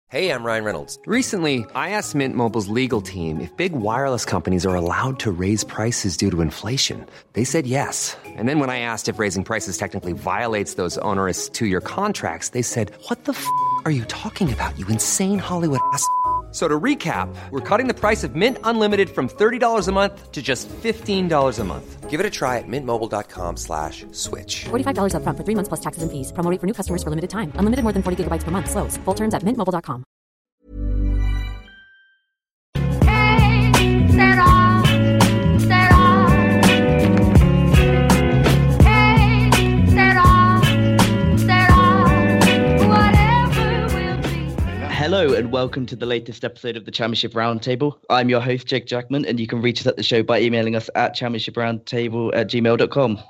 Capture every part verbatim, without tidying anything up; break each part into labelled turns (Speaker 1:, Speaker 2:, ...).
Speaker 1: Hey, I'm Ryan Reynolds.
Speaker 2: Recently, I asked Mint Mobile's legal team if big wireless companies are allowed to raise prices due to inflation. They said yes. And then when I asked if raising prices technically violates those onerous two-year contracts, they said, what the f*** are you talking about, you insane Hollywood ass f- So to recap, we're cutting the price of Mint Unlimited from thirty dollars a month to just fifteen dollars a month.
Speaker 1: Give it a try at mintmobile.com slash switch.
Speaker 3: forty-five dollars up front for three months plus taxes and fees. Promo rate for new customers for limited time. Unlimited more than forty gigabytes per month. Slows full terms at mint mobile dot com.
Speaker 4: Hello and welcome to the latest episode of the Championship Roundtable. I'm your host, Jake Jackman, and you can reach us at the show by emailing us at championshiproundtable at gmail dot com.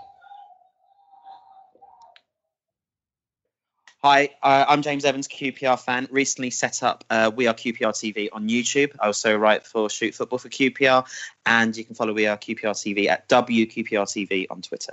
Speaker 5: Hi, uh, I'm James Evans, Q P R fan. Recently set up uh, We Are Q P R T V on YouTube. I also write for Shoot Football for Q P R, and you can follow We Are Q P R T V at W Q P R T V on Twitter.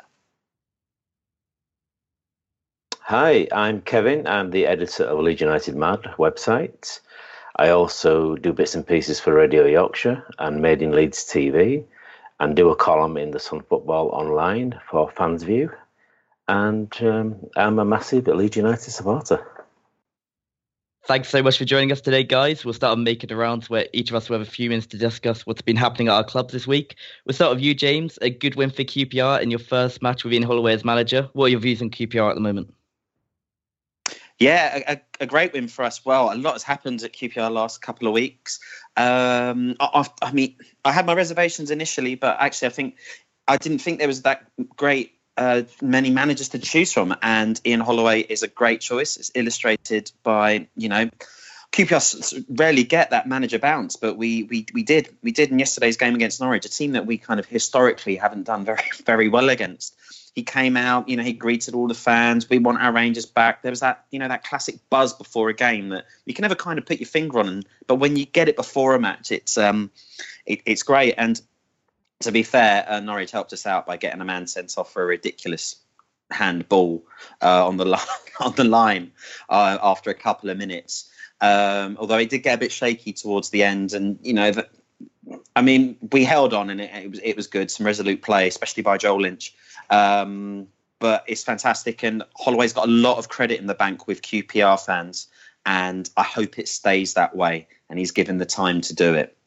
Speaker 6: Hi, I'm Kevin. I'm the editor of Leeds United Mad website. I also do bits and pieces for Radio Yorkshire and Made in Leeds T V, and do a column in the Sun Football Online for Fans View. And um, I'm a massive Leeds United supporter.
Speaker 4: Thanks so much for joining us today, guys. We'll start on making the rounds where each of us will have a few minutes to discuss what's been happening at our clubs this week. We'll start with you, James. A good win for Q P R in your first match with Ian Holloway as manager. What are your views on Q P R at the moment?
Speaker 5: Yeah, a, a great win for us. Well, a lot has happened at Q P R last couple of weeks. Um, I, I mean, I had my reservations initially, but actually I think I didn't think there was that great uh, many managers to choose from. And Ian Holloway is a great choice. It's illustrated by, you know, Q P R rarely get that manager bounce, but we we we did. We did in yesterday's game against Norwich, a team that we kind of historically haven't done very, very well against. He came out, you know, he greeted all the fans. We want our Rangers back. There was that, you know, that classic buzz before a game that you can never kind of put your finger on. But when you get it before a match, it's um, it, it's great. And to be fair, uh, Norwich helped us out by getting a man sent off for a ridiculous handball uh, on the li- on the line uh, after a couple of minutes. Um, although it did get a bit shaky towards the end, and you know, the, I mean, we held on, and it, it was it was good. Some resolute play, especially by Joel Lynch. Um, but it's fantastic, and Holloway's got a lot of credit in the bank with Q P R fans, and I hope it stays that way, and he's given the time to do it.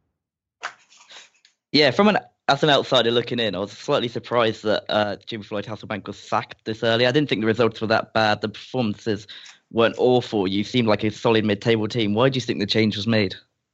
Speaker 4: Yeah, from an as an outsider looking in, I was slightly surprised that uh, Jimmy Floyd Hasselbank was sacked this early. I didn't think the results were that bad. The performances weren't awful. You seemed like a solid mid-table team. Why do you think the change was made?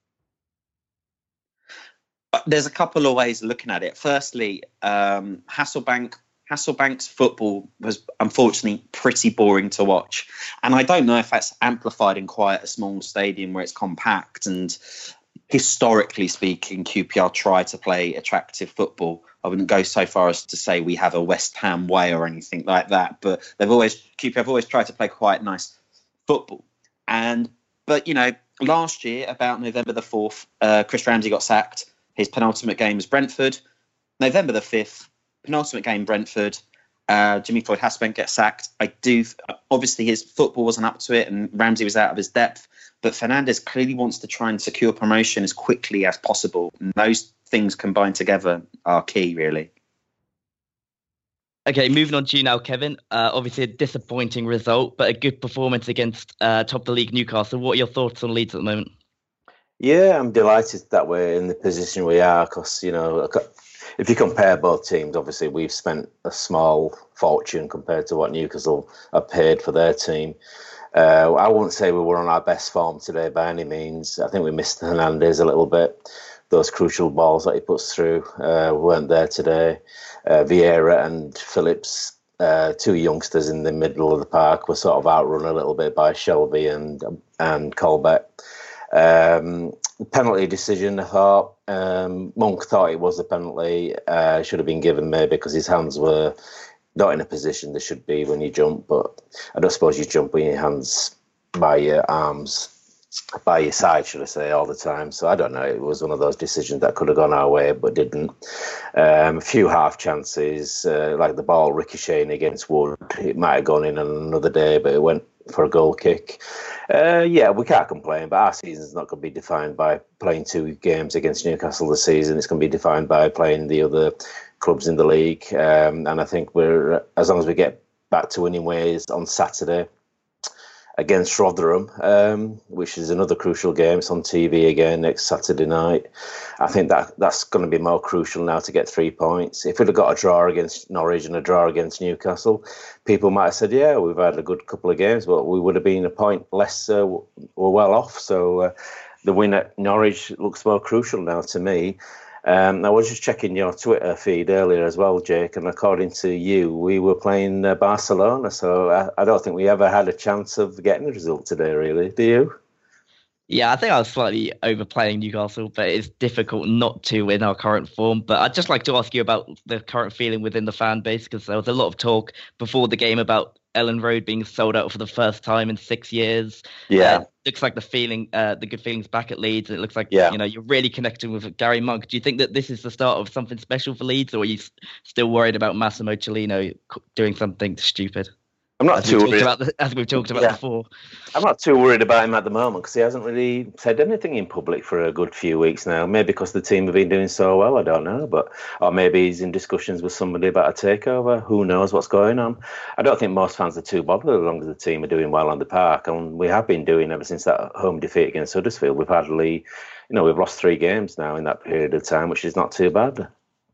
Speaker 5: There's a couple of ways of looking at it. Firstly, um, Hasselbank, Hasselbank's football was unfortunately pretty boring to watch. And I don't know if that's amplified in quite a small stadium where it's compact. And historically speaking, Q P R try to play attractive football. I wouldn't go so far as to say we have a West Ham way or anything like that. But they've always, Q P R have always tried to play quite nice football. And, but, you know, last year, about November the fourth, uh, Chris Ramsey got sacked. His penultimate game was Brentford. November the fifth, penultimate game Brentford. Uh, Jimmy Floyd Hasselbank gets sacked. I do. Obviously, his football wasn't up to it, and Ramsey was out of his depth. But Fernandez clearly wants to try and secure promotion as quickly as possible. And those things combined together are key, really.
Speaker 4: Okay, moving on to you now, Kevin. Uh, obviously, a disappointing result, but a good performance against uh, top of the league Newcastle. What are your thoughts on Leeds at the moment?
Speaker 6: Yeah, I'm delighted that we're in the position we are because, you know, if you compare both teams, obviously we've spent a small fortune compared to what Newcastle have paid for their team. Uh, I wouldn't say we were on our best form today by any means. I think we missed Hernandez a little bit. Those crucial balls that he puts through uh, weren't there today. Uh, Vieira and Phillips, uh, two youngsters in the middle of the park, were sort of outrun a little bit by Shelby and and Colbeck. Um, penalty decision, I thought. Um, Monk thought it was a penalty. Uh, should have been given maybe because his hands were not in a position they should be when you jump. But I don't suppose you jump with your hands by your arms, by your side, should I say, all the time. So I don't know. It was one of those decisions that could have gone our way but didn't. Um, a few half chances, uh, like the ball ricocheting against Wood. It might have gone in on another day, but it went for a goal kick. Uh, yeah, we can't complain, but our season's not going to be defined by playing two games against Newcastle this season. It's going to be defined by playing the other clubs in the league. Um, and I think we're, as long as we get back to winning ways on Saturday against Rotherham, um, which is another crucial game. It's on T V again next Saturday night. I think that that's going to be more crucial now to get three points. If we'd have got a draw against Norwich and a draw against Newcastle, people might have said, yeah, we've had a good couple of games, but we would have been a point less, uh, we're well off. So uh, the win at Norwich looks more crucial now to me. Um, I was just checking your Twitter feed earlier as well, Jake, and according to you, we were playing uh, Barcelona, so I, I don't think we ever had a chance of getting a result today, really. Do you?
Speaker 4: Yeah, I think I was slightly overplaying Newcastle, but it's difficult not to in our current form. But I'd just like to ask you about the current feeling within the fan base, because there was a lot of talk before the game about Ellen Road being sold out for the first time in six years.
Speaker 6: Yeah.
Speaker 4: Uh, looks like the feeling, uh, the good feelings back at Leeds. And it looks like,
Speaker 6: yeah.
Speaker 4: you know, you're really connecting with Gary Monk. Do you think that this is the start of something special for Leeds, or are you s- still worried about Massimo Cellino doing something stupid?
Speaker 6: I'm not
Speaker 4: as
Speaker 6: too
Speaker 4: we've
Speaker 6: worried.
Speaker 4: About the, as we've talked about
Speaker 6: yeah.
Speaker 4: before.
Speaker 6: I'm not too worried about him at the moment because he hasn't really said anything in public for a good few weeks now. Maybe because the team have been doing so well, I don't know. But or maybe he's in discussions with somebody about a takeover. Who knows what's going on? I don't think most fans are too bothered as long as the team are doing well on the park. And we have been doing ever since that home defeat against Huddersfield. We've hardly, you know, we've lost three games now in that period of time, which is not too bad.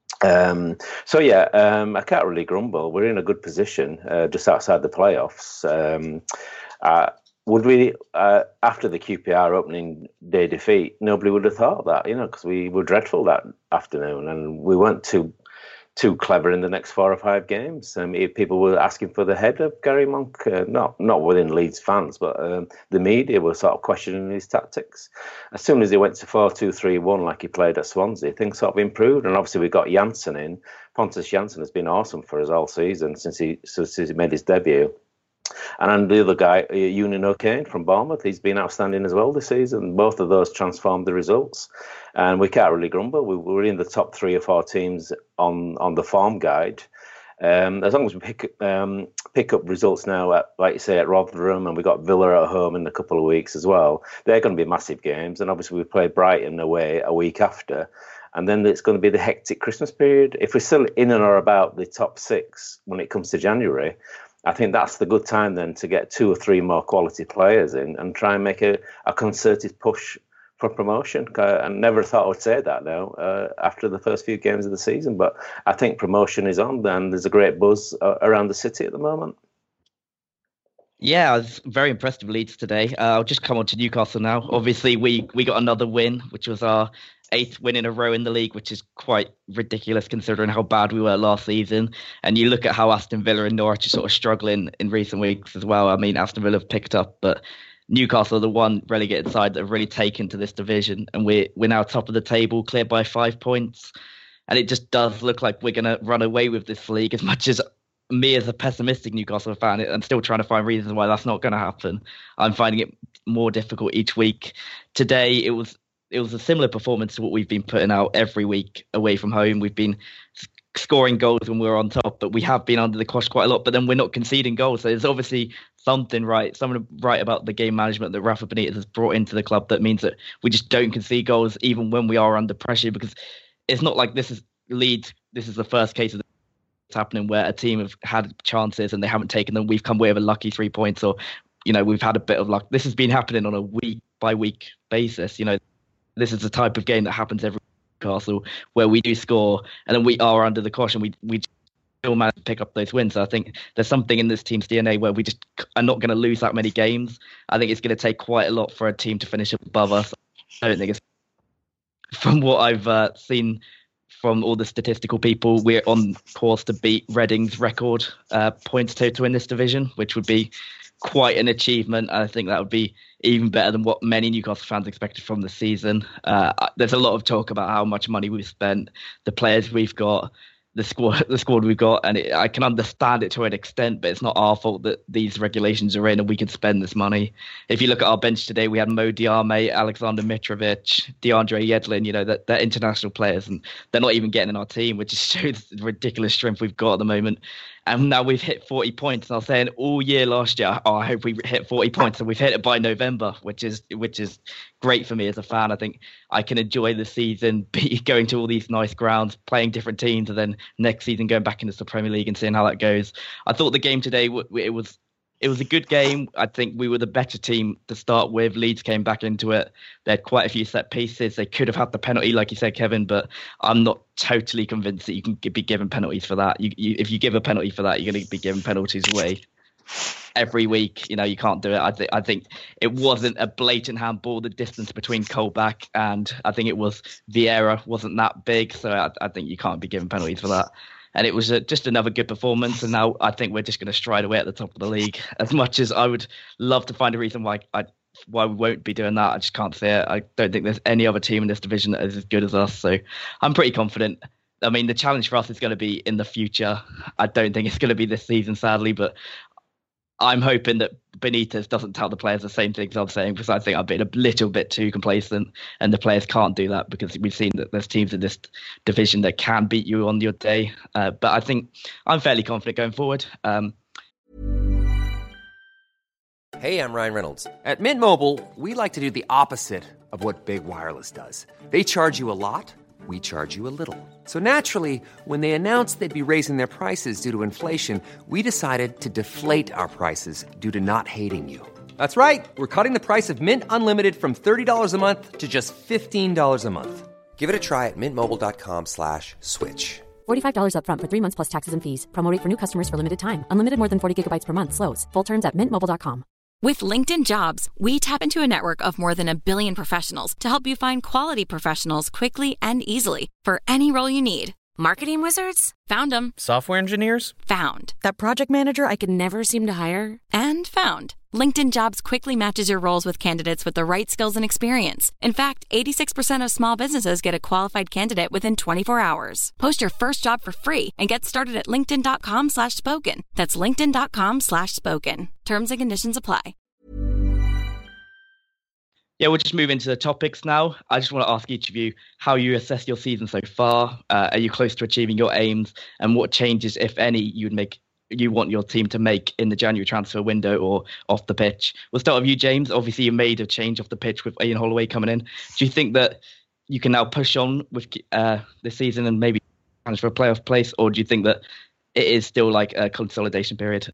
Speaker 6: Um, so yeah, um, I can't really grumble. We're in a good position, uh, just outside the playoffs. Um, uh, would we, uh, after the Q P R opening day defeat, nobody would have thought that, you know, because we were dreadful that afternoon and we weren't too too clever in the next four or five games. Um, people were asking for the head of Gary Monk, uh, not not within Leeds fans, but um, the media were sort of questioning his tactics. As soon as he went to four two three one like he played at Swansea, things sort of improved. And obviously we got Janssen in. Pontus Janssen has been awesome for us all season since he since he made his debut. And then the other guy, Eunan O'Kane from Bournemouth, he's been outstanding as well this season. Both of those transformed the results. And we can't really grumble. We were in the top three or four teams on, on the form guide. Um, as long as we pick um, pick up results now, at, like you say, at Rotherham, and we got Villa at home in a couple of weeks as well, they're going to be massive games. And obviously we play Brighton away a week after. And then it's going to be the hectic Christmas period. If we're still in and or about the top six when it comes to January, I think that's the good time then to get two or three more quality players in and try and make a, a concerted push for promotion. I never thought I would say that now uh, after the first few games of the season, but I think promotion is on and there's a great buzz uh, around the city at the moment.
Speaker 4: Yeah, I was very impressed with Leeds today. Uh, I'll just come on to Newcastle now. Obviously, we, we got another win, which was our eighth win in a row in the league, which is quite ridiculous considering how bad we were last season. And you look at how Aston Villa and Norwich are sort of struggling in recent weeks as well. I mean, Aston Villa have picked up, but Newcastle are the one relegated side that have really taken to this division. And we're, we're now top of the table, clear by five points. And it just does look like we're going to run away with this league. As much as me as a pessimistic Newcastle fan, I'm still trying to find reasons why that's not going to happen. I'm finding it more difficult each week. Today, it was it was a similar performance to what we've been putting out every week away from home. We've been scoring goals when we're on top, but we have been under the cosh quite a lot, but then we're not conceding goals. So there's obviously something right, something right about the game management that Rafa Benitez has brought into the club that means that we just don't concede goals even when we are under pressure, because it's not like this is Leeds. This is the first case of it's happening where a team have had chances and they haven't taken them. We've come away with a lucky three points, or, you know, we've had a bit of luck. This has been happening on a week by week basis. You know, this is the type of game that happens every Newcastle where we do score and then we are under the cosh and we we still manage to pick up those wins. So I think there's something in this team's D N A where we just are not going to lose that many games. I think it's going to take quite a lot for a team to finish above us. I don't think it's, from what I've uh, seen from all the statistical people, we're on course to beat Reading's record uh, points total in this division, which would be quite an achievement. I think that would be even better than what many Newcastle fans expected from the season. Uh, there's a lot of talk about how much money we've spent, the players we've got, the squad, the squad we've got, and it, I can understand it to an extent, but it's not our fault that these regulations are in and we can spend this money. If you look at our bench today, we had Mo Diarme, Alexander Mitrovic, DeAndre Yedlin, you know, that they're international players and they're not even getting in our team, which just shows the ridiculous strength we've got at the moment. And now we've hit forty points. And I was saying all year last year, oh, I hope we hit forty points. And we've hit it by November, which is which is great for me as a fan. I think I can enjoy the season, be going to all these nice grounds, playing different teams, and then next season going back into the Premier League and seeing how that goes. I thought the game today, it was it was a good game. I think we were the better team to start with. Leeds came back into it. They had quite a few set pieces. They could have had the penalty, like you said, Kevin, but I'm not totally convinced that you can be given penalties for that. You, you, if you give a penalty for that, you're going to be given penalties away every week. You know, you can't do it. I, th- I think it wasn't a blatant handball. The distance between Colback and I think it was Vieira wasn't that big. So I, I think you can't be given penalties for that. And it was a, just another good performance. And now I think we're just going to stride away at the top of the league. As much as I would love to find a reason why I, why we won't be doing that, I just can't see it. I don't think there's any other team in this division that is as good as us. So I'm pretty confident. I mean, the challenge for us is going to be in the future. I don't think it's going to be this season, sadly, but I'm hoping that Benitez doesn't tell the players the same things I'm saying, because I think I've been a little bit too complacent, and the players can't do that because we've seen that there's teams in this division that can beat you on your day. Uh, but I think I'm fairly confident going forward. Um,
Speaker 1: Hey, I'm Ryan Reynolds.
Speaker 2: At Mint Mobile, we like to do the opposite of what Big Wireless does. They charge you a lot, we charge you a little. So naturally, when they announced they'd be raising their prices due to inflation, we decided to deflate our prices due to not hating you. That's right. We're cutting the price of Mint Unlimited from thirty dollars a month to just fifteen dollars a month.
Speaker 1: Give it a try at mintmobile.com slash switch.
Speaker 3: forty-five dollars up front for three months plus taxes and fees. Promo rate for new customers for limited time. Unlimited more than forty gigabytes per month slows. Full terms at mint mobile dot com.
Speaker 7: With LinkedIn Jobs, we tap into a network of more than a billion professionals to help you find quality professionals quickly and easily for any role you need. Marketing wizards? Found them.
Speaker 8: Software engineers?
Speaker 7: Found. That project manager I could never seem to hire? And found. LinkedIn Jobs quickly matches your roles with candidates with the right skills and experience. In fact, eighty-six percent of small businesses get a qualified candidate within twenty-four hours. Post your first job for free and get started at linkedin.com slash spoken. That's linkedin.com slash spoken. Terms and conditions apply.
Speaker 4: Yeah, we'll just move into the topics now. I just want to ask each of you how you assess your season so far. Uh, are you close to achieving your aims? And what changes, if any, you would make you want your team to make in the January transfer window or off the pitch? We'll start with you, James. Obviously, you made a change off the pitch with Ian Holloway coming in. Do you think that you can now push on with uh, this season and maybe challenge for a playoff place, or do you think that it is still like a consolidation period?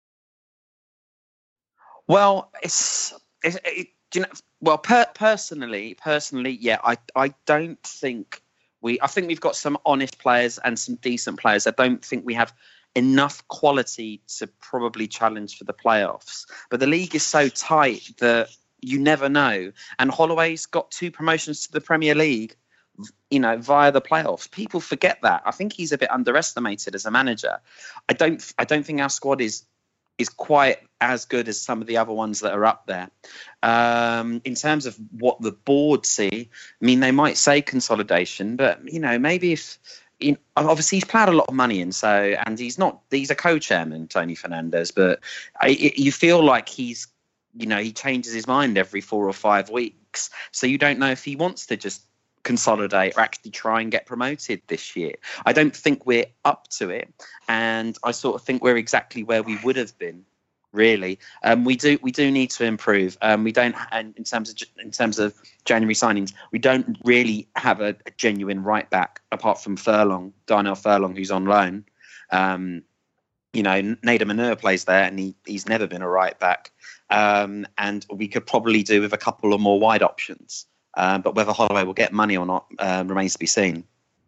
Speaker 5: Well, it's, it's it, do you know, well, per, personally, personally, yeah, I, I don't think we. I think we've got some honest players and some decent players. I don't think we have enough quality to probably challenge for the playoffs. But the league is so tight that you never know. And Holloway's got two promotions to the Premier League, you know, via the playoffs. People forget that. I think he's a bit underestimated as a manager. I don't. I don't think our squad is. is quite as good as some of the other ones that are up there. Um, in terms of what the board see, I mean, they might say consolidation, but, you know, maybe if, you know, obviously he's plowed a lot of money in, so, and he's not, he's a co-chairman, Tony Fernandes, but I, it, you feel like he's, you know, he changes his mind every four or five weeks. So you don't know if he wants to just consolidate or actually try and get promoted this year. I don't think we're up to it, and I sort of think we're exactly where we would have been. Really, um, we do we do need to improve. Um, we don't, and in terms of in terms of January signings, we don't really have a, a genuine right back apart from Furlong, Darnell Furlong, who's on loan. Um, you know, Nader Manur plays there, and he he's never been a right back. Um, and we could probably do with a couple of more wide options. Um, but whether Holloway will get money or not uh, remains to be seen.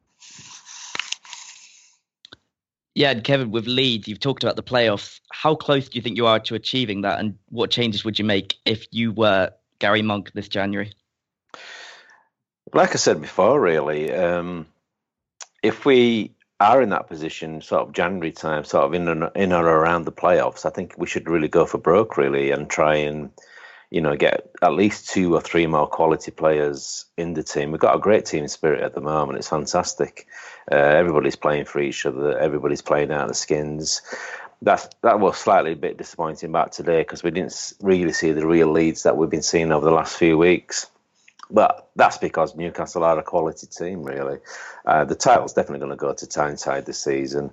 Speaker 4: Yeah, and Kevin, with Leeds, you've talked about the playoffs. How close do you think you are to achieving that? And what changes would you make if you were Gary Monk this January?
Speaker 6: Like I said before, really, um, if we are in that position, sort of January time, sort of in and, in or around the playoffs, I think we should really go for broke, really, and try and, you know, get at least two or three more quality players in the team. We've got a great team spirit at the moment. It's fantastic. Uh, everybody's playing for each other. Everybody's playing out of the skins. That's, that was slightly a bit disappointing back today because we didn't really see the real leads that we've been seeing over the last few weeks. But that's because Newcastle are a quality team, really. Uh, the title's definitely going to go to Tyneside this season.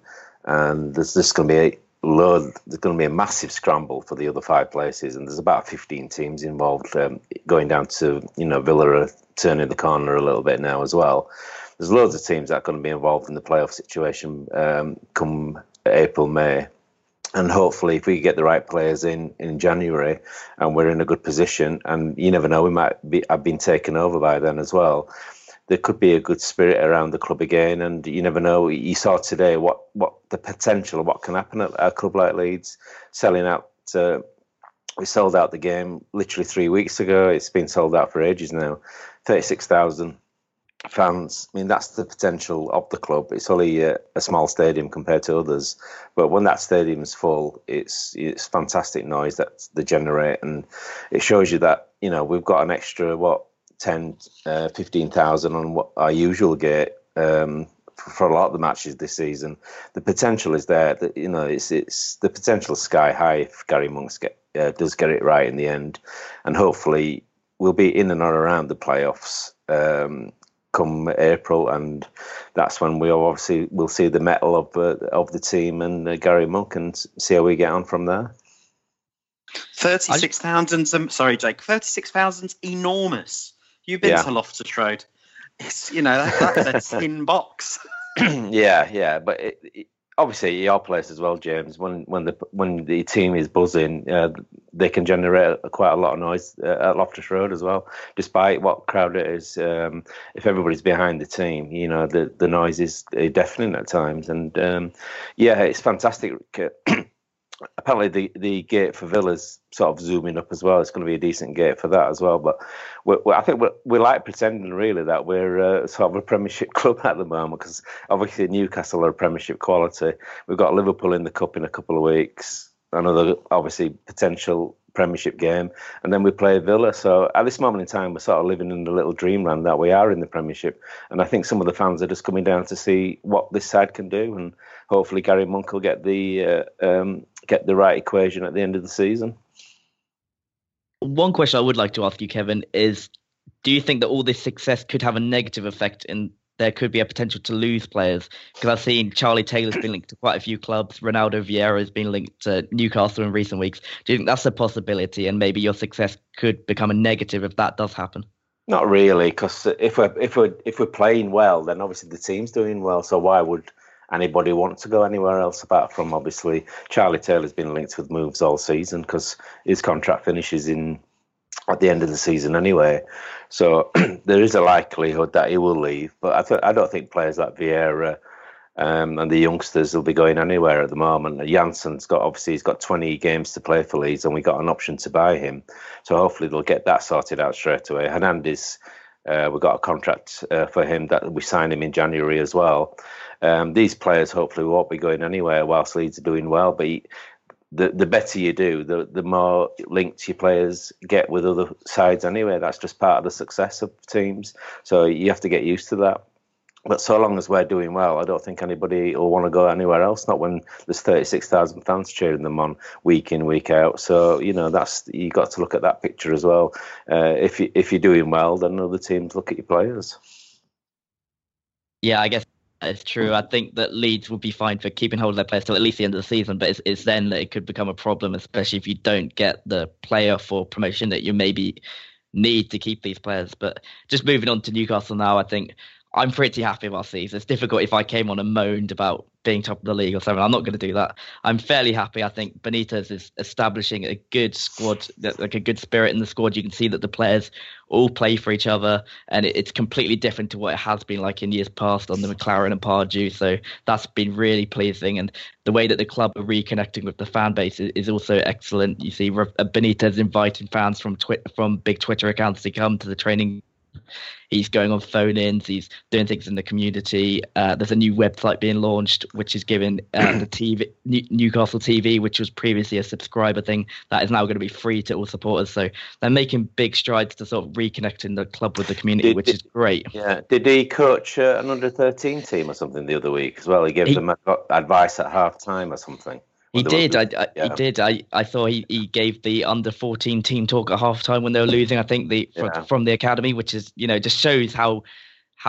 Speaker 6: and there's just going to be a load. There's going to be a massive scramble for the other five places, and there's about fifteen teams involved, um, going down to, you know, Villa are turning the corner a little bit now as well. There's loads of teams that are going to be involved in the playoff situation um, come April, May. And hopefully, if we get the right players in in January, and we're in a good position, and you never know, we might be have been taken over by then as well. There could be a good spirit around the club again, and you never know. You saw today what, what the potential of what can happen at a club like Leeds, selling out. Uh, we sold out the game literally three weeks ago. It's been sold out for ages now. thirty-six thousand fans. I mean, that's the potential of the club. It's only a, a small stadium compared to others, but when that stadium's full, it's it's fantastic noise that they generate, and it shows you that, you know, we've got an extra what ten, uh, fifteen thousand on what our usual gate um, for, for a lot of the matches this season. The potential is there. That, you know, it's it's the potential is sky high if Gary Monks get, uh, does get it right in the end, and hopefully we'll be in and around the playoffs Um, come April, and that's when we obviously will see the mettle of uh, of the team and uh, Gary Monk, and see how we get on from there.
Speaker 5: thirty-six thousand, um, sorry, Jake, thirty-six thousand's enormous. You've been
Speaker 6: yeah.
Speaker 5: to Loftus Road. It's, you know, that, that's a tin box.
Speaker 6: yeah, yeah, but it, it, obviously your place as well, James. When when the when the team is buzzing, uh, they can generate quite a lot of noise uh, at Loftus Road as well. Despite what crowd it is, um, if everybody's behind the team, you know, the the noise is deafening at times. And um, yeah, it's fantastic. Apparently, the, the gate for Villa's sort of zooming up as well. It's going to be a decent gate for that as well. But we're, we're, I think we're, we like pretending really that we're uh, sort of a Premiership club at the moment, because obviously Newcastle are a Premiership quality. We've got Liverpool in the Cup in a couple of weeks, another obviously potential Premiership game, and then we play Villa. So at this moment in time, we're sort of living in the little dreamland that we are in the Premiership. And I think some of the fans are just coming down to see what this side can do, and hopefully Gary Monk will get the uh, um, get the right equation at the end of the season.
Speaker 4: One question I would like to ask you, Kevin, is do you think that all this success could have a negative effect, and there could be a potential to lose players? Because I've seen Charlie Taylor's been linked to quite a few clubs. Ronaldo Vieira has been linked to Newcastle in recent weeks. Do you think that's a possibility, and maybe your success could become a negative if that does happen?
Speaker 6: Not really, because if we're if we're if we're playing well, then obviously the team's doing well. So why would anybody want to go anywhere else apart from, obviously, Charlie Taylor's been linked with moves all season because his contract finishes in at the end of the season anyway. So there is a likelihood that he will leave. But I, th- I don't think players like Vieira um, and the youngsters will be going anywhere at the moment. Janssen's got, obviously, he's got twenty games to play for Leeds, and we got an option to buy him. So hopefully they'll get that sorted out straight away. Hernandez, uh, we got a contract uh, for him that we signed him in January as well. Um, these players hopefully won't be going anywhere whilst Leeds are doing well, but he, the the better you do, the the more linked your players get with other sides anyway. That's just part of the success of teams. So you have to get used to that. But so long as we're doing well, I don't think anybody will want to go anywhere else, not when there's thirty-six thousand fans cheering them on week in, week out. So, you know, that's you got to look at that picture as well. Uh, if, you, if you're doing well, then other teams look at your players.
Speaker 4: Yeah, I guess it's true. I think that Leeds will be fine for keeping hold of their players till at least the end of the season, but it's, it's then that it could become a problem, especially if you don't get the playoff or promotion that you maybe need to keep these players. But just moving on to Newcastle now, I think I'm pretty happy with our season. It's difficult if I came on and moaned about being top of the league or something. I'm not going to do that. I'm fairly happy. I think Benitez is establishing a good squad, like a good spirit in the squad. You can see that the players all play for each other, and it's completely different to what it has been like in years past on the McLaren and Pardew. So that's been really pleasing. And the way that the club are reconnecting with the fan base is also excellent. You see Benitez inviting fans from twi- from big Twitter accounts to come to the training. He's going on phone-ins. He's doing things in the community. Uh, there's a new website being launched, which is giving uh, the T V, New- Newcastle T V, which was previously a subscriber thing, that is now going to be free to all supporters. So they're making big strides to sort of reconnecting the club with the community,
Speaker 6: did,
Speaker 4: which
Speaker 6: did,
Speaker 4: is great.
Speaker 6: Yeah. Did he coach uh, an under thirteen team or something the other week as well? He gave he, them advice at half time or something.
Speaker 4: He did. I, I, yeah. He did. I, I thought he, he gave the under fourteen team talk at half time when they were losing. I think the yeah. from, from the academy, which is, you know, just shows how how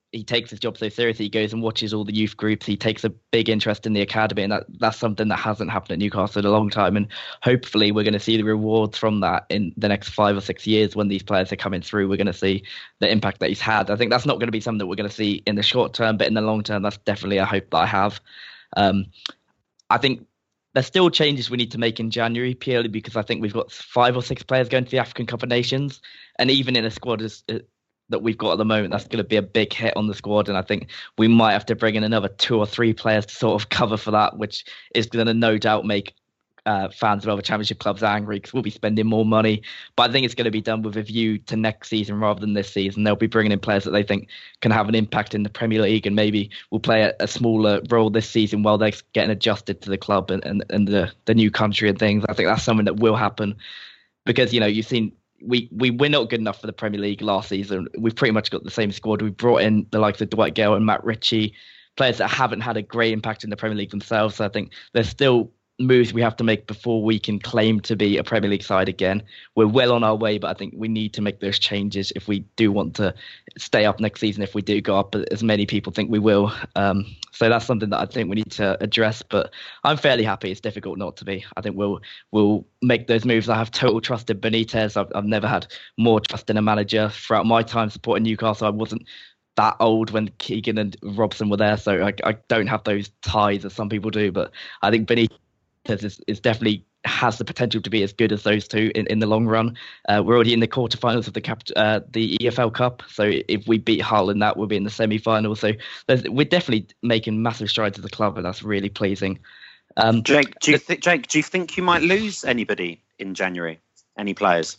Speaker 4: he takes his job so seriously. He goes and watches all the youth groups. He takes a big interest in the academy, and that, that's something that hasn't happened at Newcastle in a long time. And hopefully we're going to see the rewards from that in the next five or six years when these players are coming through. We're going to see the impact that he's had. I think that's not going to be something that we're going to see in the short term, but in the long term, that's definitely a hope that I have. Um, I think there's still changes we need to make in January, purely because I think we've got five or six players going to the African Cup of Nations, and even in a squad as, uh, that we've got at the moment, that's going to be a big hit on the squad. And I think we might have to bring in another two or three players to sort of cover for that, which is going to no doubt make uh, fans of other championship clubs angry, because we'll be spending more money. But I think it's going to be done with a view to next season rather than this season. They'll be bringing in players that they think can have an impact in the Premier League, and maybe will play a, a smaller role this season while they're getting adjusted to the club and, and, and the, the new country and things. I think that's something that will happen, because, you know, you've seen We, we we're not good enough for the Premier League last season. We've pretty much got the same squad. We brought in the likes of Dwight Gale and Matt Ritchie, players that haven't had a great impact in the Premier League themselves. So I think there's still moves we have to make before we can claim to be a Premier League side again. We're well on our way, but I think we need to make those changes if we do want to stay up next season, if we do go up, as many people think we will. Um, so that's something that I think we need to address, but I'm fairly happy. It's difficult not to be. I think we'll we'll make those moves. I have total trust in Benitez. I've, I've never had more trust in a manager. Throughout my time supporting Newcastle, I wasn't that old when Keegan and Robson were there, so I, I don't have those ties as some people do, but I think Benitez is, is definitely has the potential to be as good as those two in, in the long run. Uh, we're already in the quarterfinals of the cap, uh, the E F L Cup, so if we beat Hull in that, we'll be in the semi-final. So we're definitely making massive strides as a club, and that's really pleasing. Um,
Speaker 5: Jake, do you th- Jake, do you think you might lose anybody in January? Any players?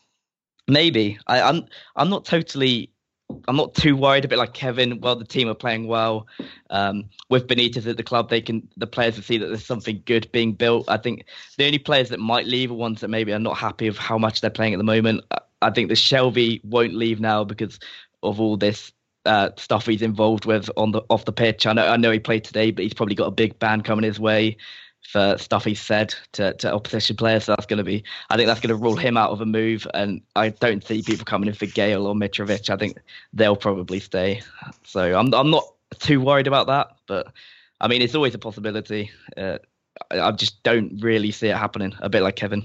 Speaker 4: Maybe. I, I'm. I'm not totally. I'm not too worried. A bit like Kevin. Well, the team are playing well. Um, with Benitez at the club, they can. The players will see that there's something good being built. I think the only players that might leave are ones that maybe are not happy with how much they're playing at the moment. I think the Shelby won't leave now because of all this uh, stuff he's involved with on the off the pitch. I know. I know he played today, but he's probably got a big ban coming his way for stuff he said to, to opposition players. So that's going to be, I think that's going to rule him out of a move. And I don't see people coming in for Gale or Mitrovic. I think they'll probably stay. So I'm I'm not too worried about that. But I mean, it's always a possibility. Uh, I, I just don't really see it happening. A bit like Kevin.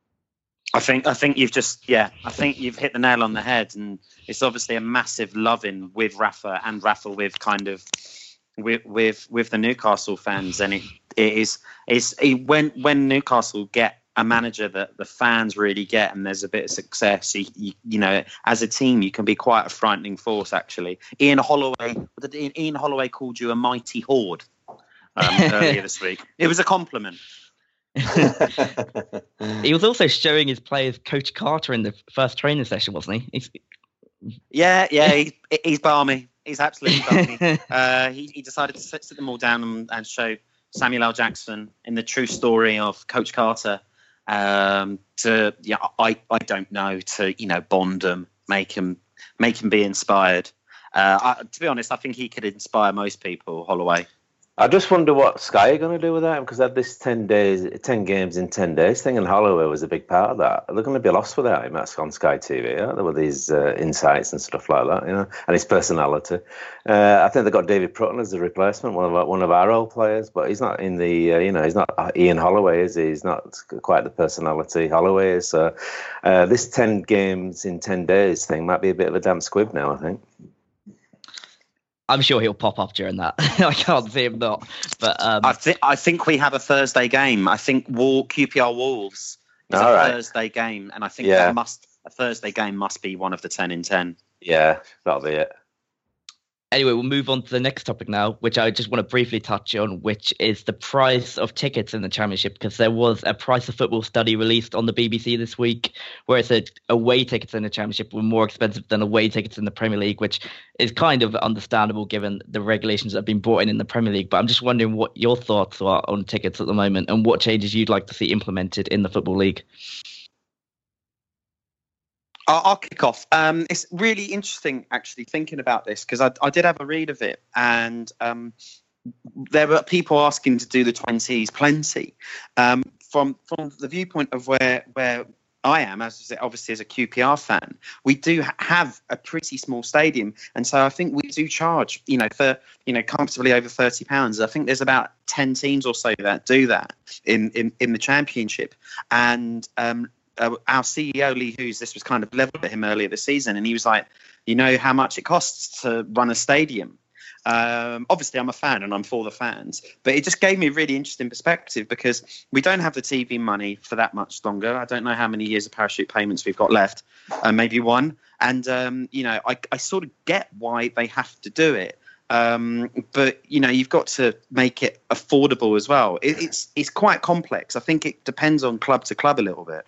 Speaker 5: I think I think you've just yeah I think you've hit the nail on the head, and it's obviously a massive love-in with Rafa and Rafa with kind of with with with the Newcastle fans, and it it is is it, when when Newcastle get a manager that the fans really get, and there's a bit of success, you, you, you know, as a team, you can be quite a frightening force. Actually, Ian Holloway, Ian Holloway called you a mighty horde um, earlier this week. It was a compliment.
Speaker 4: He was also showing his players Coach Carter in the first training session, wasn't he? He's...
Speaker 5: Yeah, yeah, he, he's balmy. He's absolutely balmy. uh, he, he decided to sit, sit them all down and, and show Samuel L. Jackson in the true story of Coach Carter. Um, to yeah, I, I don't know, to you know bond them, make him make him be inspired. Uh, I, to be honest, I think he could inspire most people. Holloway.
Speaker 6: I just wonder what Sky are going to do with that, because they had this ten days, ten games in ten days thing, and Holloway was a big part of that. They're going to be lost without him. That's on Sky T V. Aren't they, with these uh, insights and stuff like that, you know, and his personality. Uh, I think they got David Prutton as the replacement, one of our, one of our old players, but he's not in the, uh, you know, he's not Ian Holloway, is he? He's not quite the personality Holloway is. So uh, this ten games in ten days thing might be a bit of a damp squib now, I think.
Speaker 4: I'm sure he'll pop up during that. I can't see him not. But um,
Speaker 5: I think I think we have a Thursday game. I think Wall, Q P R Wolves is a
Speaker 6: right.
Speaker 5: Thursday game, and I think
Speaker 6: yeah.
Speaker 5: that must a Thursday game must be one of the ten in ten.
Speaker 6: Yeah, that'll be it.
Speaker 4: Anyway, we'll move on to the next topic now, which I just want to briefly touch on, which is the price of tickets in the Championship, because there was a Price of Football study released on the B B C this week where it said away tickets in the Championship were more expensive than away tickets in the Premier League, which is kind of understandable given the regulations that have been brought in in the Premier League. But I'm just wondering what your thoughts are on tickets at the moment and what changes you'd like to see implemented in the Football League.
Speaker 5: I'll kick off. Um, it's really interesting, actually, thinking about this, because I, I did have a read of it, and um, there were people asking to do the twenties plenty um, from from the viewpoint of where where I am, as I said, obviously as a Q P R fan, we do ha- have a pretty small stadium, and so I think we do charge, you know, for you know comfortably over thirty pounds. I think there's about ten teams or so that do that in in, in the Championship, and um, uh, our C E O Lee Hughes, this was kind of leveled at him earlier this season, and he was like, you know how much it costs to run a stadium. Um, obviously, I'm a fan and I'm for the fans, but it just gave me a really interesting perspective because we don't have the T V money for that much longer. I don't know how many years of parachute payments we've got left, uh, maybe one. And, um, you know, I, I sort of get why they have to do it. Um, but, you know, you've got to make it affordable as well. It, it's, it's quite complex. I think it depends on club to club a little bit.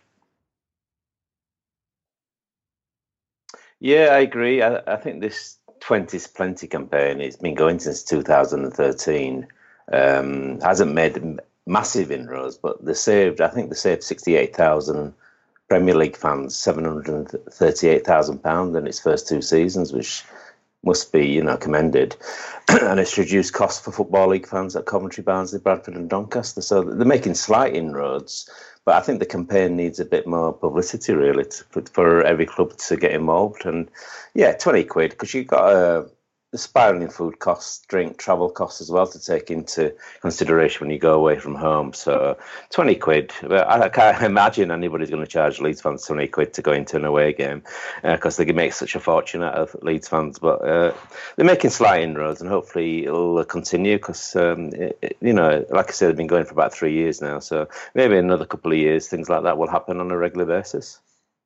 Speaker 6: Yeah, I agree. I, I think this twenty's Plenty campaign, it's been going since two thousand thirteen, um, hasn't made massive inroads, but they saved, I think they saved sixty-eight thousand Premier League fans, seven hundred thirty-eight thousand pounds in its first two seasons, which must be, you know, commended. And it's reduced costs for Football League fans at Coventry, Barnsley, Bradford and Doncaster. So they're making slight inroads, but I think the campaign needs a bit more publicity, really, to, for every club to get involved. And yeah, twenty quid, because you've got a, a spiralling food costs, drink, travel costs as well to take into consideration when you go away from home. So twenty quid. I can't imagine anybody's going to charge Leeds fans twenty quid to go into an away game because uh, they can make such a fortune out of Leeds fans. But uh, they're making slight inroads, and hopefully it'll continue because, um, it, it, you know, like I said, they've been going for about three years now. So maybe another couple of years, things like that will happen on a regular basis.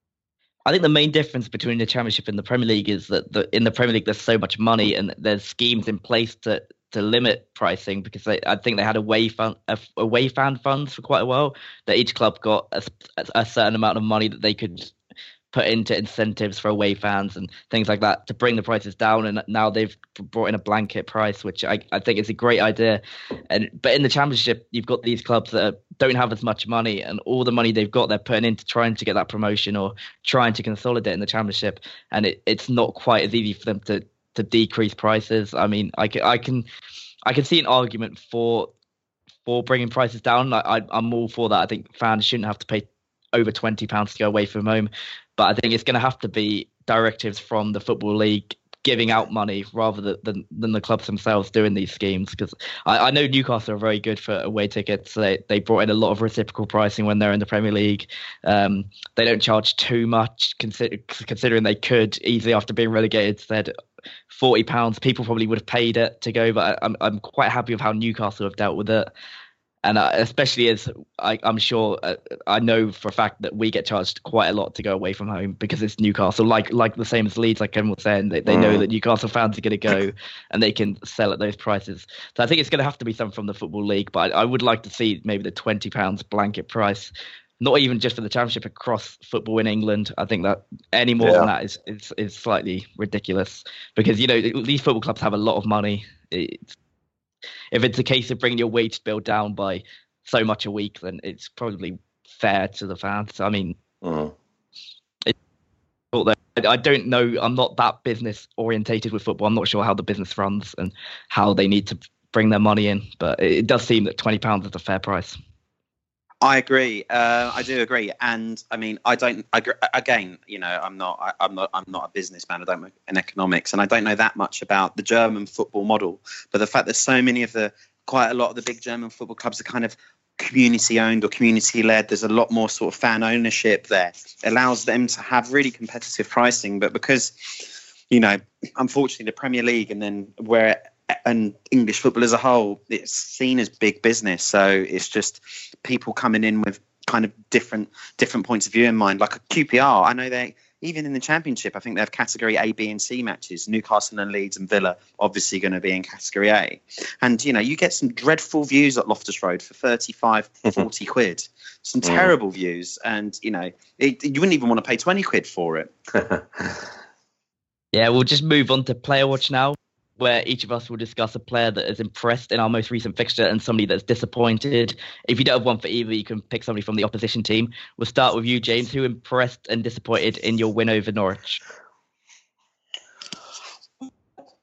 Speaker 4: I think the main difference between the Championship and the Premier League is that the, in the Premier League there's so much money and there's schemes in place to to limit pricing because they, I think they had away fan away fan funds for quite a while that each club got a, a certain amount of money that they could put into incentives for away fans and things like that to bring the prices down, and now they've brought in a blanket price, which I, I think is a great idea. And but in the Championship, you've got these clubs that don't have as much money, and all the money they've got they're putting into trying to get that promotion or trying to consolidate in the Championship, and it, it's not quite as easy for them to to decrease prices. I mean, I can I can I can see an argument for for bringing prices down. I, I I'm all for that. I think fans shouldn't have to pay over twenty pounds to go away from home. But I think it's going to have to be directives from the Football League giving out money rather than than, than the clubs themselves doing these schemes. Because I, I know Newcastle are very good for away tickets. They they brought in a lot of reciprocal pricing when they're in the Premier League. Um, they don't charge too much, consider, considering they could easily, after being relegated, said forty pounds. People probably would have paid it to go, but I, I'm I'm quite happy with how Newcastle have dealt with it. And uh, especially as I, I'm sure, uh, I know for a fact that we get charged quite a lot to go away from home because it's Newcastle, like like the same as Leeds, like Kevin was saying. They, they know that Newcastle fans are going to go and they can sell at those prices. So I think it's going to have to be something from the Football League, but I, I would like to see maybe the twenty pounds blanket price, not even just for the Championship, across football in England. I think that any more yeah. than that is, is, is slightly ridiculous because, you know, these football clubs have a lot of money. It's, If it's a case of bringing your wage bill down by so much a week, then it's probably fair to the fans. I mean, mm. it, I don't know. I'm not that business orientated with football. I'm not sure how the business runs and how they need to bring their money in. But it does seem that twenty pounds is a fair price.
Speaker 5: I agree. Uh, I do agree, and I mean, I don't. I, again, you know, I'm not. I, I'm not. I'm not a businessman. I don't work in economics, and I don't know that much about the German football model. But the fact that so many of the, quite a lot of the big German football clubs are kind of community owned or community led. There's a lot more sort of fan ownership there. It allows them to have really competitive pricing. But because, you know, unfortunately, the Premier League and then where. And English football as a whole, it's seen as big business. So it's just people coming in with kind of different different points of view in mind. Like a Q P R, I know they, even in the Championship, I think they have category A, B and C matches. Newcastle and Leeds and Villa obviously going to be in category A. And, you know, you get some dreadful views at Loftus Road for thirty-five, forty quid. Some terrible mm. views. And, you know, it, you wouldn't even want to pay twenty quid for it.
Speaker 4: Yeah, we'll just move on to Player Watch now, where each of us will discuss a player that has impressed in our most recent fixture and somebody that's disappointed. If you don't have one for either, you can pick somebody from the opposition team. We'll start with you, James. Who impressed and disappointed in your win over Norwich?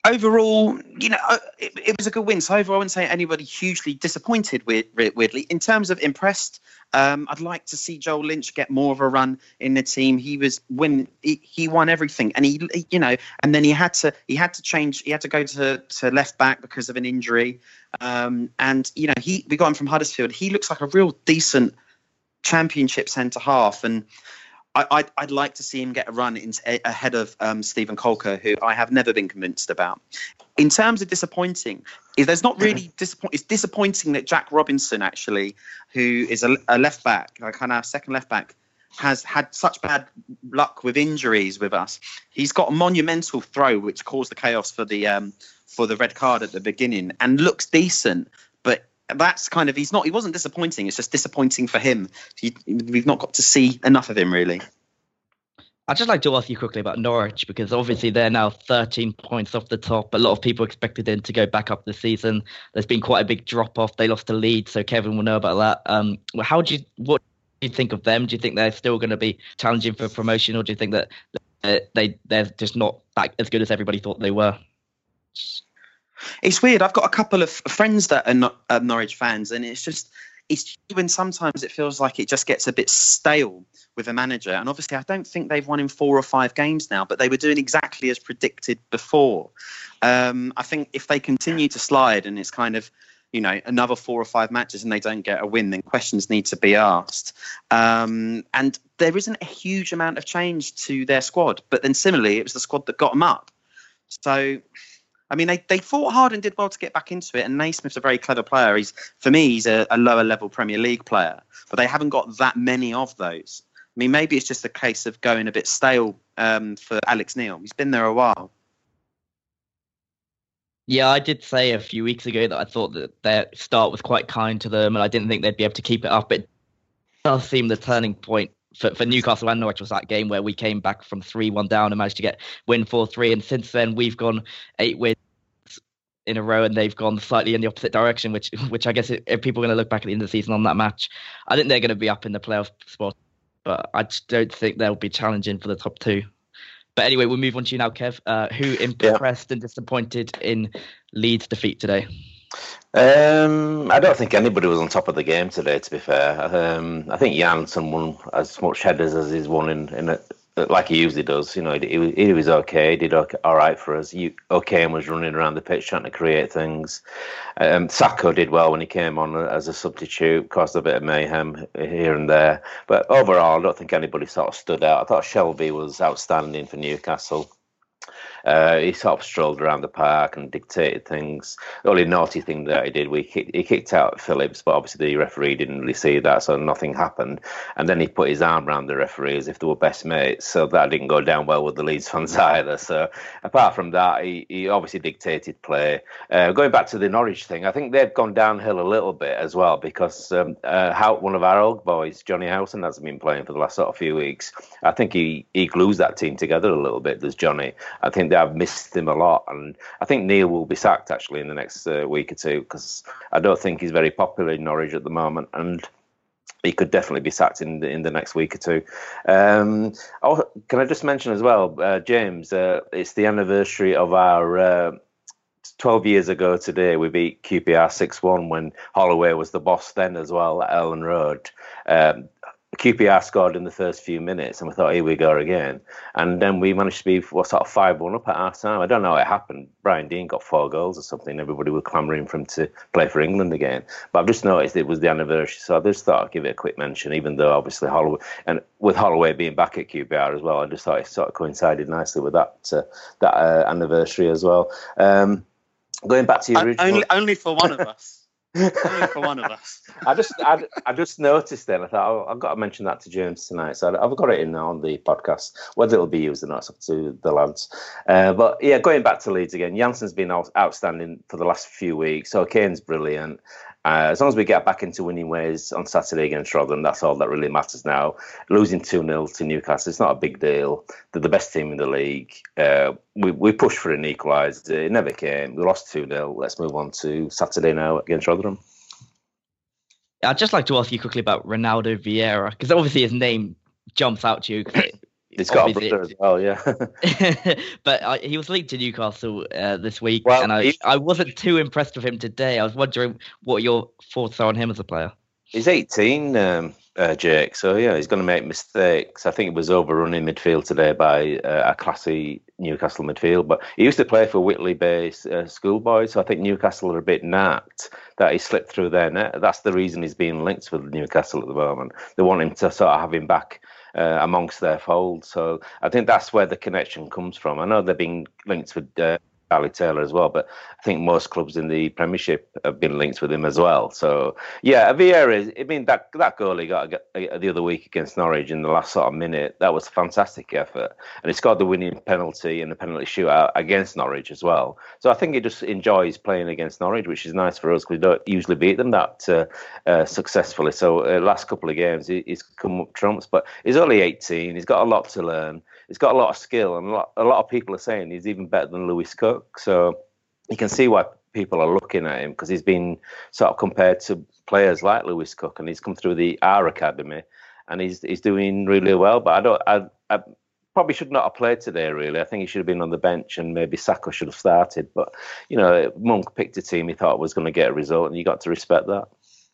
Speaker 5: overall, you know, it, it was a good win. So overall, I wouldn't say anybody hugely disappointed, weird, weirdly. In terms of impressed, um, I'd like to see Joel Lynch get more of a run in the team. He was when he, he won everything, and he, he, you know, and then he had to he had to change. He had to go to, to left back because of an injury. Um, and you know, he we got him from Huddersfield. He looks like a real decent Championship centre half, and I, I'd, I'd like to see him get a run into, ahead of um, Stephen Colker, who I have never been convinced about. In terms of disappointing, is there's not really disappoint. It's disappointing that Jack Robinson, actually, who is a, a left back, a kind of second left back, has had such bad luck with injuries with us. He's got a monumental throw which caused the chaos for the um, for the red card at the beginning, and looks decent, but that's kind of, he's not, he wasn't disappointing. It's just disappointing for him. He, we've not got to see enough of him, really.
Speaker 4: I'd just like to ask you quickly about Norwich, because obviously they're now thirteen points off the top. A lot of people expected them to go back up this season. There's been quite a big drop off. They lost to Leeds, so Kevin will know about that. Um, how do you, what do you think of them? Do you think they're still going to be challenging for promotion, or do you think that they, they're just not that as good as everybody thought they were?
Speaker 5: It's weird. I've got a couple of friends that are not uh, Norwich fans, and it's just, it's when sometimes it feels like it just gets a bit stale with a manager. And obviously, I don't think they've won in four or five games now, but they were doing exactly as predicted before. Um, I think if they continue to slide and it's kind of, you know, another four or five matches and they don't get a win, then questions need to be asked. Um, and there isn't a huge amount of change to their squad, but then similarly, it was the squad that got them up. So, I mean, they, they fought hard and did well to get back into it. And Naismith's a very clever player. He's, for me, he's a, a lower level Premier League player, but they haven't got that many of those. I mean, maybe it's just a case of going a bit stale um, for Alex Neil. He's been there a while.
Speaker 4: Yeah, I did say a few weeks ago that I thought that their start was quite kind to them, and I didn't think they'd be able to keep it up. It does seem the turning point for, for Newcastle and Norwich was that game where we came back from three one down and managed to get win four three. And since then, we've gone eight wins in a row, and they've gone slightly in the opposite direction, which which I guess if people are going to look back at the end of the season on that match, I think they're going to be up in the playoff spot, but I just don't think they'll be challenging for the top two. But anyway, we'll move on to you now, Kev. Uh, who impressed yeah. and disappointed in Leeds' defeat today?
Speaker 6: Um, I don't think anybody was on top of the game today, to be fair. Um, I think Janssen won as much headers as he's won in, in a, like he usually does. You know, he, he, he was okay. He did okay, all right for us. You, okay, and was running around the pitch trying to create things. Um, Sacco did well when he came on as a substitute, caused a bit of mayhem here and there. But overall, I don't think anybody sort of stood out. I thought Shelby was outstanding for Newcastle. Uh, he sort of strolled around the park and dictated things. The only naughty thing that he did, we kicked, he kicked out Phillips, but obviously the referee didn't really see that, so nothing happened. And then he put his arm around the referee as if they were best mates, so that didn't go down well with the Leeds fans either. So apart from that, he, he obviously dictated play. Uh, going back to the Norwich thing, I think they've gone downhill a little bit as well, because um, uh, how, one of our old boys, Johnny Howson, hasn't been playing for the last sort of few weeks. I think he, he glues that team together a little bit, there's Johnny. I think I've missed him a lot, and I think Neil will be sacked actually in the next uh, week or two, because I don't think he's very popular in Norwich at the moment, and he could definitely be sacked in the, in the next week or two. Um, oh, can I just mention as well, uh, James, uh, it's the anniversary of our uh, twelve years ago today. We beat Q P R six one when Holloway was the boss then as well at Ellen Road. Um, Q P R scored in the first few minutes, and we thought, here we go again. And then we managed to be what, sort of five one up at half time. I don't know how it happened. Brian Dean got four goals or something. Everybody was clamouring for him to play for England again. But I've just noticed it was the anniversary, so I just thought I'd give it a quick mention, even though obviously Holloway, and with Holloway being back at Q P R as well, I just thought it sort of coincided nicely with that uh, that uh, anniversary as well. Um, going back to your original...
Speaker 5: Only, only for one of us. Only for one of us.
Speaker 6: I just, I, I just noticed then. I thought oh, I've got to mention that to James tonight. So I've got it in now on the podcast. Whether it'll be used or not, it's up to the lads. Uh, but yeah, going back to Leeds again, Janssen's been outstanding for the last few weeks. So Kane's brilliant. Uh, as long as we get back into winning ways on Saturday against Rotherham, that's all that really matters now. Losing two nil to Newcastle, it's not a big deal. They're the best team in the league. Uh, we, we pushed for an equaliser. It never came. We lost two nil. Let's move on to Saturday now against Rotherham.
Speaker 4: I'd just like to ask you quickly about Ronaldo Vieira, because obviously his name jumps out to you.
Speaker 6: He's got a brother as well, yeah.
Speaker 4: But uh, he was linked to Newcastle uh, this week,
Speaker 6: well,
Speaker 4: and I,
Speaker 6: he,
Speaker 4: I wasn't too impressed with him today. I was wondering what your thoughts are on him as a player.
Speaker 6: He's eighteen, um, uh, Jake, so yeah, he's going to make mistakes. I think he was overrun in midfield today by uh, a classy Newcastle midfield, but he used to play for Whitley-based uh, schoolboys, so I think Newcastle are a bit napped that he slipped through their net. That's the reason he's being linked with Newcastle at the moment. They want him to sort of have him back Uh, amongst their fold. So I think that's where the connection comes from. I know they've been linked with uh, Ali Taylor as well, but I think most clubs in the Premiership have been linked with him as well. So yeah, Vieira, I mean, that that goal he got the other week against Norwich in the last sort of minute, that was a fantastic effort. And he scored the winning penalty in the penalty shootout against Norwich as well. So I think he just enjoys playing against Norwich, which is nice for us because we don't usually beat them that uh, uh, successfully. So uh, last couple of games he, he's come up trumps, but he's only eighteen. He's got a lot to learn. He's got a lot of skill, and a lot, a lot of people are saying he's even better than Lewis Cook. So you can see why people are looking at him, because he's been sort of compared to players like Lewis Cook, and he's come through the R Academy, and he's he's doing really well. But I don't, I, I probably should not have played today. Really, I think he should have been on the bench, and maybe Saka should have started. But you know, Monk picked a team he thought was going to get a result, and you got to respect that.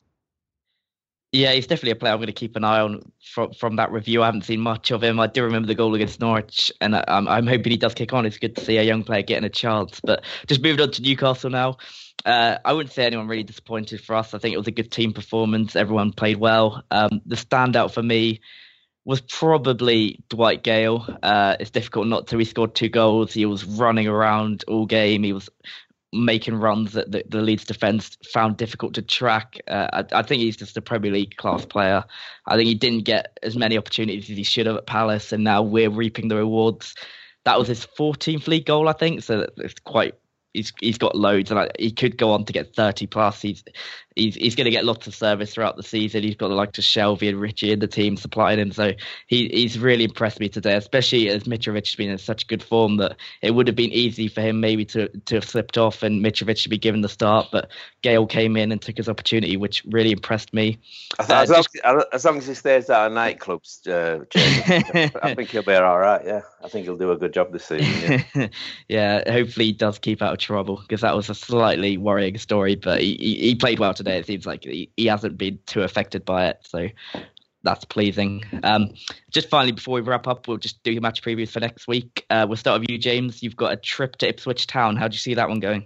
Speaker 4: Yeah, he's definitely a player I'm going to keep an eye on from from that review. I haven't seen much of him. I do remember the goal against Norwich, and I, I'm, I'm hoping he does kick on. It's good to see a young player getting a chance. But just moving on to Newcastle now. Uh, I wouldn't say anyone really disappointed for us. I think it was a good team performance. Everyone played well. Um, the standout for me was probably Dwight Gale. Uh, it's difficult not to. He scored two goals. He was running around all game. He was making runs that the, the Leeds defence found difficult to track. Uh, I, I think he's just a Premier League class player. I think he didn't get as many opportunities as he should have at Palace, and now we're reaping the rewards. That was his fourteenth league goal, I think, so it's quite... He's he's got loads, and like, he could go on to get thirty plus. He's he's he's going to get lots of service throughout the season. He's got the likes of Shelvey and Richie in the team supplying him, so he he's really impressed me today. Especially as Mitrovic has been in such good form that it would have been easy for him maybe to to have slipped off, and Mitrovic should be given the start. But Gale came in and took his opportunity, which really impressed me.
Speaker 6: I th- uh, as, long just, as, as long as he stays out of nightclubs, uh, James, I think he'll be all right. Yeah, I think he'll do a good job this season. Yeah,
Speaker 4: yeah, hopefully he does keep out of trouble, because that was a slightly worrying story, but he, he, he played well today. It seems like he, he hasn't been too affected by it, so that's pleasing. Um, just finally, before we wrap up, we'll just do your match previews for next week. Uh, we'll start with you, James. You've got a trip to Ipswich Town. How do you see that one going?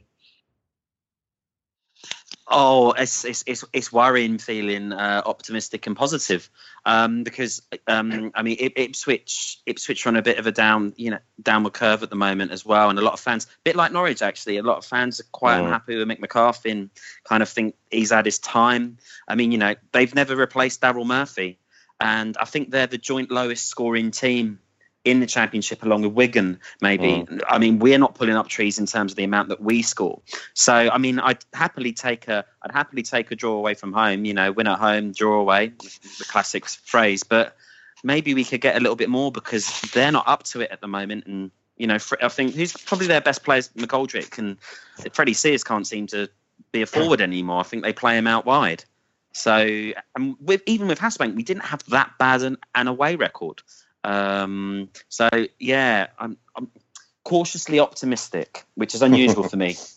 Speaker 5: Oh, it's it's it's, it's worrying, feeling uh, optimistic and positive, um, because um, I mean Ipswich Ipswich are on a bit of a down you know downward curve at the moment as well, and a lot of fans, a bit like Norwich actually, a lot of fans are quite mm. unhappy with Mick McCarthy and kind of think he's had his time. I mean, you know, they've never replaced Daryl Murphy, and I think they're the joint lowest scoring team in the Championship, along with Wigan, maybe. Mm. I mean, we're not pulling up trees in terms of the amount that we score. So, I mean, I'd happily take a, I'd happily take a draw away from home. You know, win at home, draw away, the classic phrase. But maybe we could get a little bit more, because they're not up to it at the moment. And you know, I think who's probably their best player is McGoldrick, and Freddie Sears can't seem to be a forward anymore. I think they play him out wide. So, and with even with Hasselbank, we didn't have that bad an, an away record. Um, so yeah, I'm, I'm cautiously optimistic, which is unusual for me.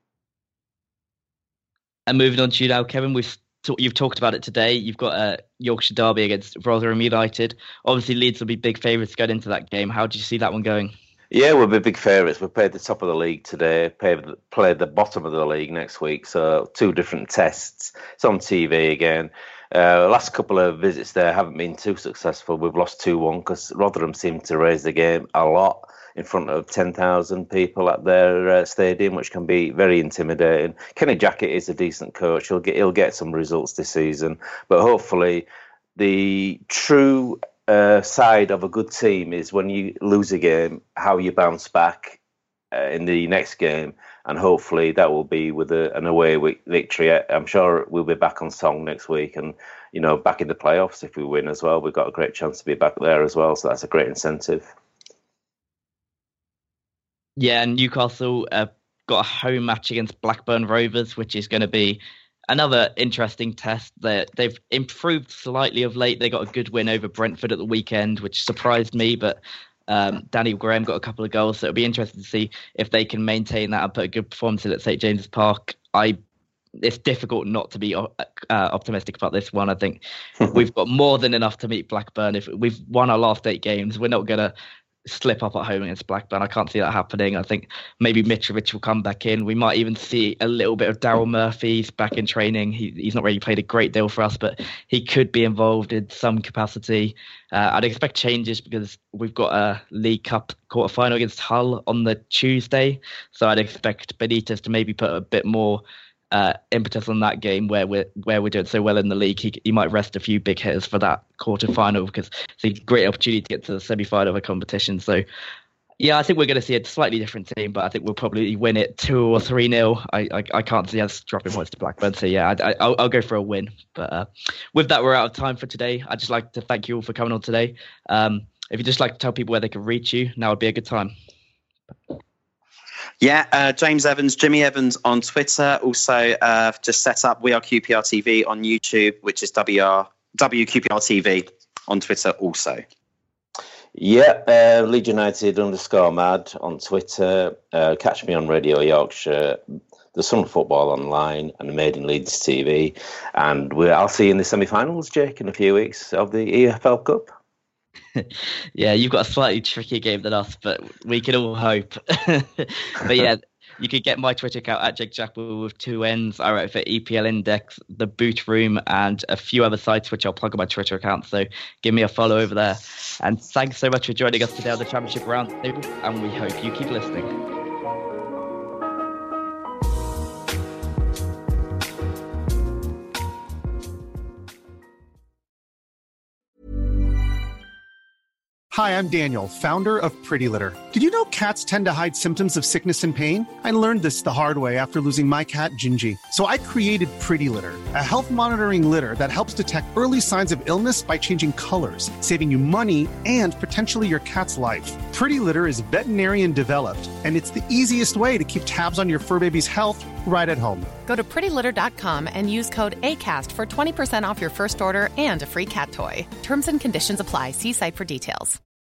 Speaker 4: And moving on to you now, Kevin, we've t- you've talked about it today. You've got a Yorkshire derby against Rotherham United. Obviously, Leeds will be big favourites going into that game. How do you see that one going?
Speaker 6: Yeah, we'll be big favourites. We played the top of the league today, played, played the bottom of the league next week. So two different tests. It's on T V again. Uh, last couple of visits there haven't been too successful. We've lost two one because Rotherham seemed to raise the game a lot in front of ten thousand people at their uh, stadium, which can be very intimidating. Kenny Jackett is a decent coach. He'll get he'll get some results this season, but hopefully the true uh, side of a good team is when you lose a game, how you bounce back uh, in the next game. And hopefully that will be with a, an away victory. I'm sure we'll be back on song next week, and you know, back in the playoffs if we win as well. We've got a great chance to be back there as well, so that's a great incentive. Yeah,
Speaker 4: and Newcastle uh, got a home match against Blackburn Rovers, which is going to be another interesting test. That they've improved slightly of late. They got a good win over Brentford at the weekend, which surprised me, but um, Danny Graham got a couple of goals, so it'll be interesting to see if they can maintain that and put a good performance in at St James's Park. I It's difficult not to be uh, optimistic about this one. I think we've got more than enough to meet Blackburn. If we've won our last eight games, we're not going to slip up at home against Blackburn. I can't see that happening. I think maybe Mitrovic will come back in. We might even see a little bit of Daryl Murphy's back in training. He, he's not really played a great deal for us, but he could be involved in some capacity. Uh, I'd expect changes because we've got a League Cup quarter-final against Hull on the Tuesday. So I'd expect Benitez to maybe put a bit more Uh, impetus on that game where we're where we're doing so well in the league. He, he might rest a few big hitters for that quarter final because it's a great opportunity to get to the semi final of a competition. So yeah, I think we're going to see a slightly different team, but I think we'll probably win it two or three nil. I, I I can't see us dropping points to Blackburn. So yeah, I, I, I'll, I'll go for a win. But uh, with that, we're out of time for today. I'd just like to thank you all for coming on today. Um, if you'd just like to tell people where they can reach you, now would be a good time.
Speaker 5: Yeah, uh, James Evans, Jimmy Evans on Twitter. Also, uh, just set up We Are Q P R T V on YouTube, which is W R W Q P R T V on Twitter also.
Speaker 6: Yeah, uh, Leeds United underscore mad on Twitter. Uh, catch me on Radio Yorkshire, The Sun Football Online, and Made in Leeds T V. And we're, I'll see you in the semi-finals, Jake, in a few weeks of the E F L Cup.
Speaker 4: Yeah, you've got a slightly trickier game than us, but we can all hope. But yeah, you could get my Twitter account at Jake Jackwell with two N's. I write for E P L Index, The Boot Room, and a few other sites which I'll plug on my Twitter account. So give me a follow over there. And thanks so much for joining us today on the Championship Roundtable, and we hope you keep listening.
Speaker 8: Hi, I'm Daniel, founder of Pretty Litter. Did you know cats tend to hide symptoms of sickness and pain? I learned this the hard way after losing my cat, Gingy. So I created Pretty Litter, a health monitoring litter that helps detect early signs of illness by changing colors, saving you money and potentially your cat's life. Pretty Litter is veterinarian developed, and it's the easiest way to keep tabs on your fur baby's health right at home.
Speaker 9: Go to pretty litter dot com and use code ACAST for twenty percent off your first order and a free cat toy. Terms and conditions apply. See site for details.